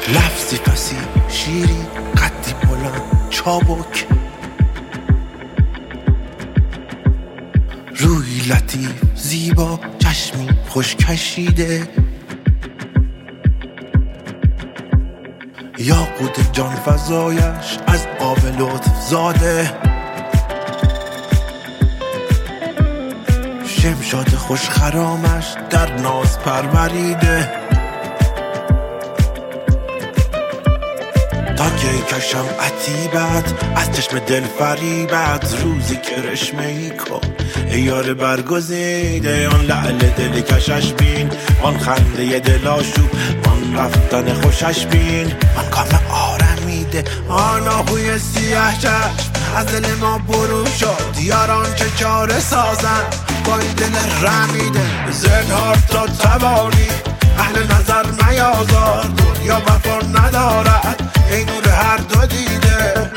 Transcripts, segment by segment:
لفظی فسی شیری قدی بلند چابک، روی لطیف زیبا چشمی خوش کشیده، یاقوت جان فزایش از آب لطف زاده، شمشاد خوش خرامش در ناز پروریده، تا که کشم عتیبت از چشم دل فریبت، روزی کرشمه ای کن ای یار برگزیده، آن لعل دل کشش بین، آن خنده دل آشوب، آن رفتن خوشش بین، آن کام آرمیده، آن آهوی سیاه چشم از دل ما برو شد، یاران که چاره سازن با این دل رمیده، زنهار تا توانی اهل نظر نیازار، دنیا وفا ندارد ای نور هر دو دیده.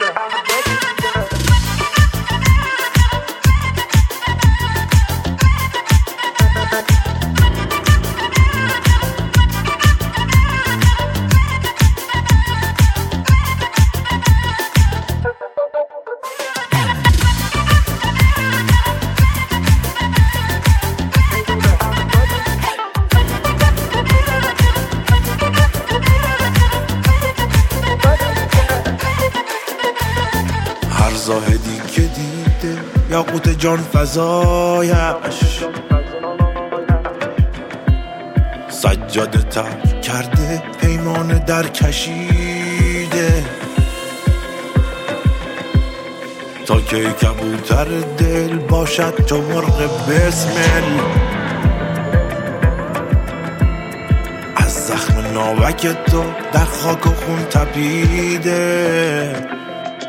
هر زاهدی که دیده یاقوت جان فزایش، سجاده تر کرده پیمان در کشیده، تا که کبوتر دل باشد چو مرغ بسمل، از زخم ناوک تو در خاک و خون تپیده،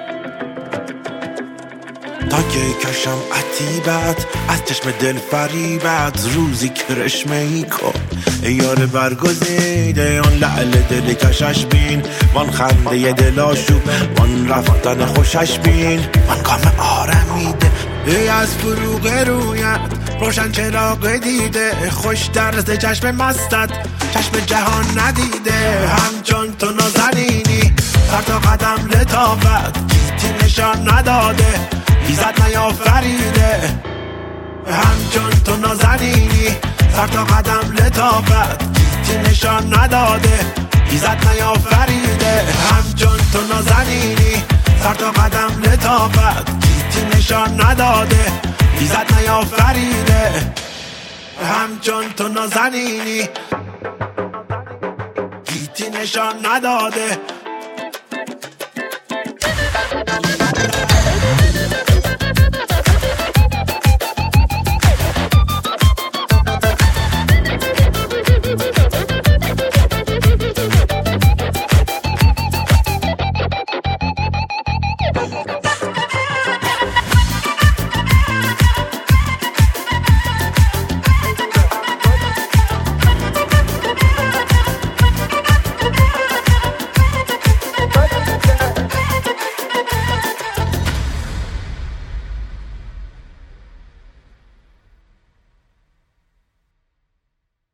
تا که کشم عتیبت از چشم دل فریبت، روزی کرشمه ای کن ای یار برگزیده، آن لعل دل کشش بین، وان خنده دل آشوب، وان رفتن خوشش بین، وان کام آرمیده، ای از فروغ رویت روشن چراغ دیده، خوش درز چشم مستت چشم جهان ندیده، همچون تو نازنینی سر تا قدم لطافت، چیزی نشان نداده ایزد نیافریده، همچون تو نازنینی سر تا قدم لطافت، چیزی نشان نداده ایزد نیافریده، همچون تو نازنینی سر تا قدم لطافت، چیزی نشان نداده ایزد نیافریده، همچون تو نازنینی چیزی نشان نداده